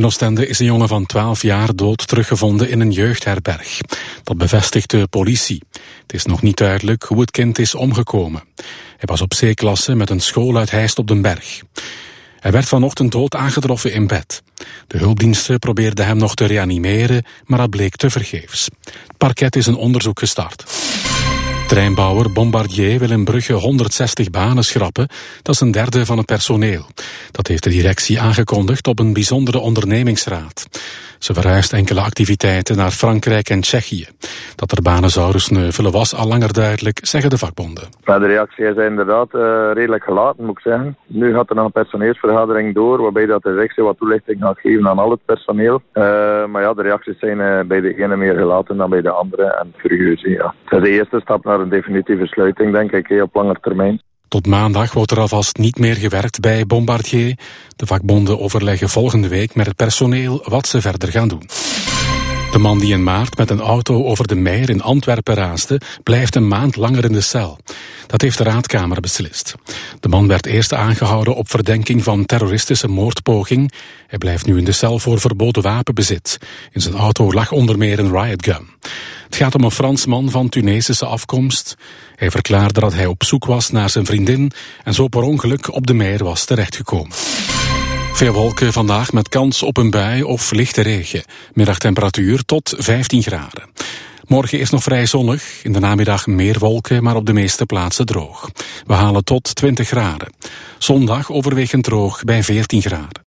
In Oostende is een jongen van 12 jaar dood teruggevonden in een jeugdherberg. Dat bevestigt de politie. Het is nog niet duidelijk hoe het kind is omgekomen. Hij was op C-klasse met een school uit Heist op den Berg. Hij werd vanochtend dood aangetroffen in bed. De hulpdiensten probeerden hem nog te reanimeren, maar dat bleek tevergeefs. Het parket is een onderzoek gestart. Treinbouwer Bombardier wil in Brugge 160 banen schrappen. Dat is een derde van het personeel. Dat heeft de directie aangekondigd op een bijzondere ondernemingsraad. Ze verhuist enkele activiteiten naar Frankrijk en Tsjechië. Dat er banen zouden sneuvelen was al langer duidelijk, zeggen de vakbonden. De reactie is inderdaad redelijk gelaten, moet ik zeggen. Nu gaat er nog een personeelsvergadering door, waarbij dat de directie wat toelichting gaat geven aan al het personeel. Maar ja, de reacties zijn bij de ene meer gelaten dan bij de andere en curieus. Ja. Het is de eerste stap naar een definitieve sluiting, denk ik, op lange termijn. Tot maandag wordt er alvast niet meer gewerkt bij Bombardier. De vakbonden overleggen volgende week met het personeel wat ze verder gaan doen. De man die in maart met een auto over de Meijer in Antwerpen raasde, blijft een maand langer in de cel. Dat heeft de raadkamer beslist. De man werd eerst aangehouden op verdenking van terroristische moordpoging. Hij blijft nu in de cel voor verboden wapenbezit. In zijn auto lag onder meer een riotgun. Het gaat om een Fransman van Tunesische afkomst. Hij verklaarde dat hij op zoek was naar zijn vriendin en zo per ongeluk op de Meijer was terechtgekomen. Veel wolken vandaag met kans op een bui of lichte regen. Middagtemperatuur tot 15 graden. Morgen is nog vrij zonnig. In de namiddag meer wolken, maar op de meeste plaatsen droog. We halen tot 20 graden. Zondag overwegend droog bij 14 graden.